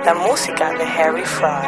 La música de Harry Fraud.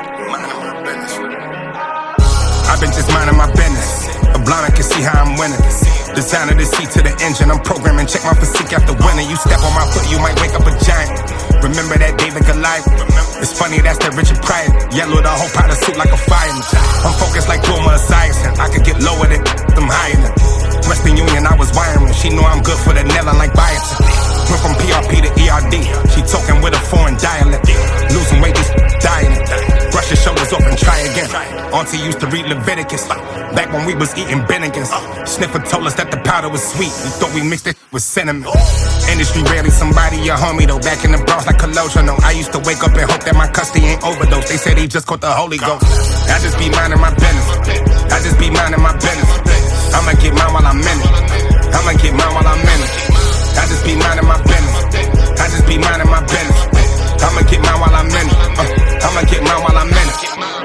I've been just minding my business. A blind, I can see how I'm winning. Designer the seat to the engine. I'm programming, check my physique after winning. You step on my foot, you might wake up a giant. Remember that David Goliath? It's funny, that's that Richard Pryor. Yellow the whole powder suit like a fireman. I'm focused like Puma Esiason. I could get lower than them higher than Western Union, I was wiring. She know I'm good for the nail, like biotin. Went from PRP to ERD. She talking with a foreign dialect. Losing weight, just dieting. Brush your shoulders off and try again. Auntie used to read Leviticus back when we was eating Bennigan's. Sniffer told us that the powder was sweet. We thought we mixed it with cinnamon. Industry rarely somebody your homie though. Back in the Bronx like Colosio. No, I used to wake up and hope that my custody ain't overdose. They said he just caught the Holy Ghost. I just be minding my business. I just be minding my business. I'ma get mine while I'm in it. I'ma get mine while I'm in it. I just be minding my business. I just be minding my business. I'ma get mine while I'm in it. I'ma get mine while I'm in it.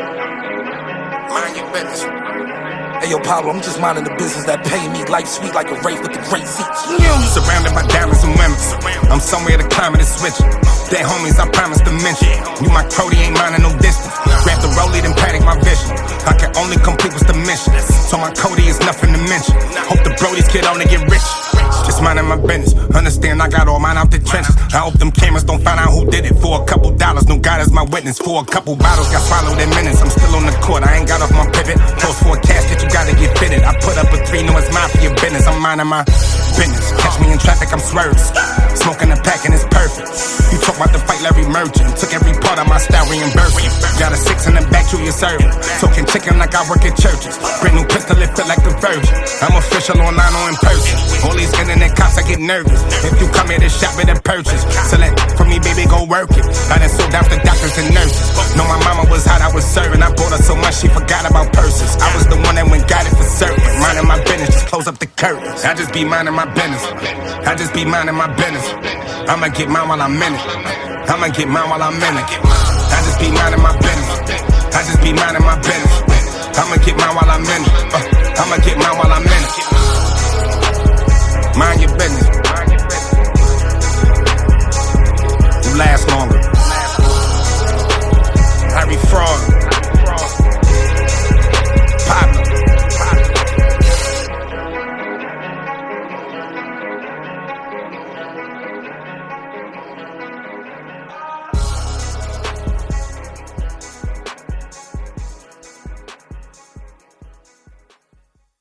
Mind your business. Hey yo, Pablo, I'm just minding the business that pay me. Life sweet like a wraith with the great seats. Surrounded by diamonds and women. I'm somewhere to climate and switch. Dead homies, I promise to mention. You my Cody, ain't minding no distance. Grab the rollie, then panic my vision. I can only complete what's the mission. So my Cody is nothing to mention. Hope the Brodies kid on to get rich. Just minding my business. Understand I got all mine out the trenches. I hope them cameras don't find out who did it. For a couple dollars, no God is my witness. For a couple bottles, got swallowed in minutes. I'm still on the court, I ain't got off my pivot. Close for a casket, you gotta get fitted. I put up a 3, no it's mine for your business. I'm minding my business. Catch me in traffic, I'm swerving. Smoking a pack and it's perfect. You talk about the fight, Larry Merchant. Took every part of my style, reimbursed. Got a 6 in the back, you your serving. Talking chicken like I work at churches. Brand new pistol, it feel like the Virgin. I'm official online or in person. All these internet cops, I get nervous. If you come here to shop at a purchase, select for me, baby, go work it. I done sold out the doctors and nurses. Know my mama was hot, I was serving. I bought her so much she forgot about purses. I was the one that went got it for certain. Minding my business, just close up the curtains. I just be minding my business. I just be minding my business. I'ma get mine while I'm in it. I'ma get mine while I'm in it. I just be minding my business. I just be minding my business. I'ma get mine while I'm in it. I'ma get mine while I'm in it.